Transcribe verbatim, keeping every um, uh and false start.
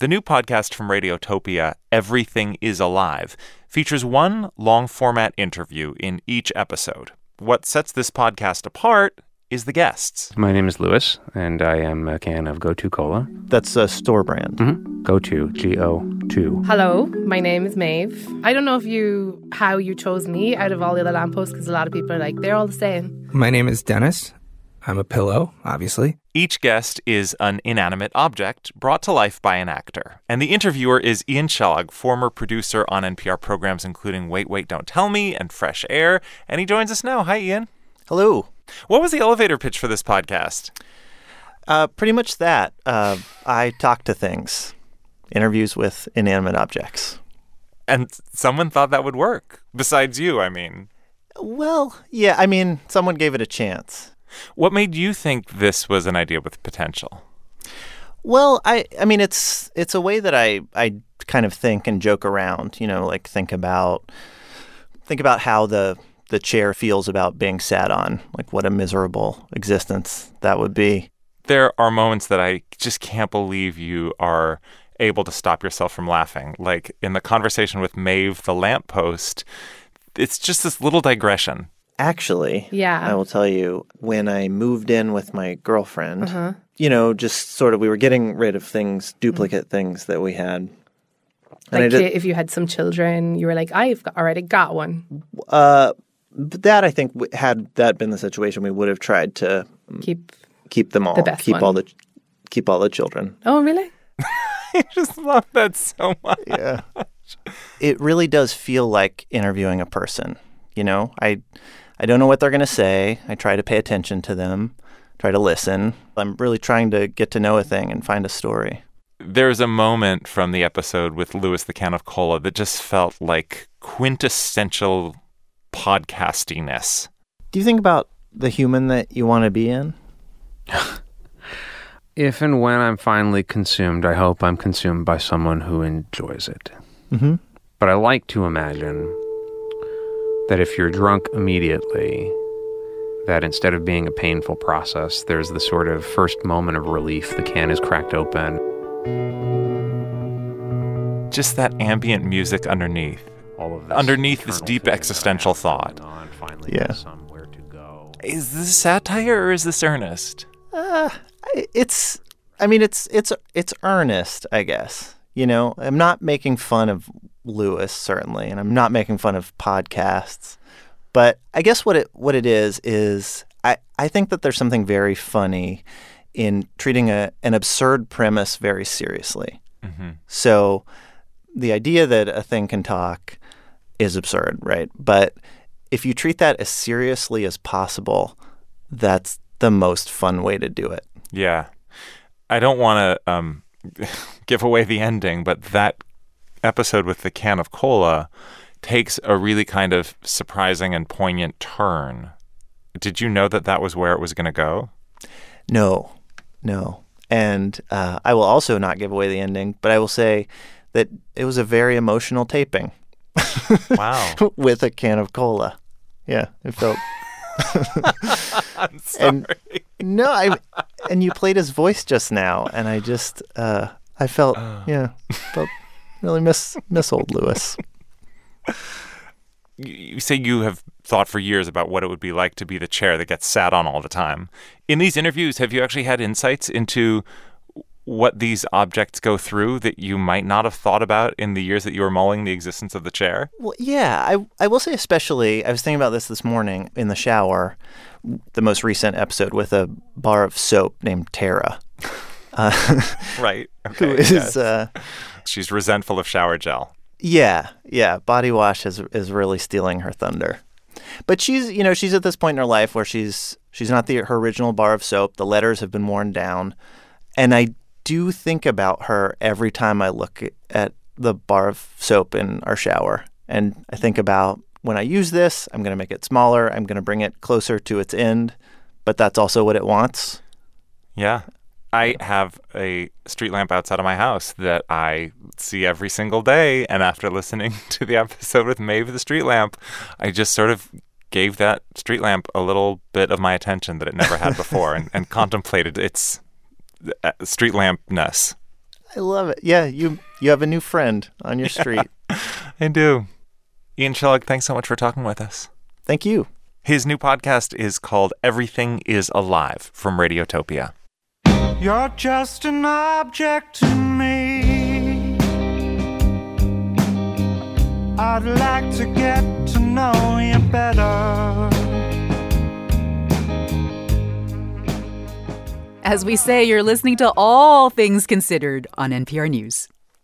The new podcast from Radiotopia, Everything is Alive, features one long-format interview in each episode. What sets this podcast apart is the guests. My name is Louis, and I am a can of Go To Cola. That's a store brand. Mm-hmm. Go To, G O two. Hello, my name is Maeve. I don't know if you how you chose me out of all the other lampposts, because a lot of people are like, they're all the same. My name is Dennis. I'm a pillow, obviously. Each guest is an inanimate object brought to life by an actor. And the interviewer is Ian Chillag, former producer on N P R programs including Wait, Wait, Don't Tell Me and Fresh Air. And he joins us now. Hi, Ian. Hello. What was the elevator pitch for this podcast? Uh, pretty much that. Uh, I talk to things. Interviews with inanimate objects. And someone thought that would work. Besides you, I mean. Well, yeah, I mean, someone gave it a chance. What made you think this was an idea with potential? Well, I I mean, it's it's a way that I, I kind of think and joke around, you know, like think about think about how the the chair feels about being sat on, like what a miserable existence that would be. There are moments that I just can't believe you are able to stop yourself from laughing. Like in the conversation with Maeve, the lamppost, it's just this little digression. Actually, yeah. I will tell you, when I moved in with my girlfriend, Uh-huh. you know, just sort of we were getting rid of things, duplicate things that we had. And I Like did, if you had some children, you were like, I've got, already got one. uh, that I think w- had that been the situation, we would have tried to Keep. keep them all, The best keep one. all the keep all the children. Oh, really? I just love that so much. Yeah, it really does feel like interviewing a person. You know, I I don't know what they're going to say. I try to pay attention to them, try to listen. I'm really trying to get to know a thing and find a story. There's a moment from the episode with Louis the Can of Cola that just felt like quintessential podcastiness. Do you think about the human that you want to be in? If and when I'm finally consumed, I hope I'm consumed by someone who enjoys it. Mm-hmm. But I like to imagine that if you're drunk immediately, that instead of being a painful process, there's the sort of first moment of relief. The can is cracked open. Just that ambient music underneath. All of this Underneath this internal deep thing that I existential have thought. going on finally Yeah. has somewhere to go. Is this satire or is this earnest? Uh, I- it's. I mean, it's it's it's earnest, I guess. You know, I'm not making fun of Louis, certainly, and I'm not making fun of podcasts. But I guess what it what it is is I, I think that there's something very funny in treating a an absurd premise very seriously. Mm-hmm. So the idea that a thing can talk is absurd, right? But if you treat that as seriously as possible, that's the most fun way to do it. Yeah. I don't want to um, give away the ending, but that episode with the can of cola takes a really kind of surprising and poignant turn. Did you know that that was where it was going to go? No, no. And uh, I will also not give away the ending, but I will say that it was a very emotional taping. Wow. With a can of cola. Yeah, it felt... I'm sorry. And, no, I and you played his voice just now, and I just uh, I felt yeah, felt really miss miss old Louis. You, you say you have thought for years about what it would be like to be the chair that gets sat on all the time. In these interviews, have you actually had insights into what these objects go through that you might not have thought about in the years that you were mulling the existence of the chair? Well, yeah, I I will say especially, I was thinking about this this morning in the shower, the most recent episode with a bar of soap named Tara. Uh, Right. who Okay, is, yes. uh, She's resentful of shower gel. yeah, yeah, body wash is is really stealing her thunder. But she's, you know, she's at this point in her life where she's she's not the her original bar of soap. The letters have been worn down. And I do think about her every time I look at the bar of soap in our shower. And I think about when I use this, I'm going to make it smaller. I'm going to bring it closer to its end. But that's also what it wants. Yeah. I have a street lamp outside of my house that I see every single day. And after listening to the episode with Maeve the street lamp, I just sort of gave that street lamp a little bit of my attention that it never had before and, and contemplated its uh, street lampness. I love it. Yeah, you you have a new friend on your street. I do. Ian Shellick, thanks so much for talking with us. Thank you. His new podcast is called Everything is Alive from Radiotopia. You're just an object to me. I'd like to get to know you better. As we say, you're listening to All Things Considered on N P R News.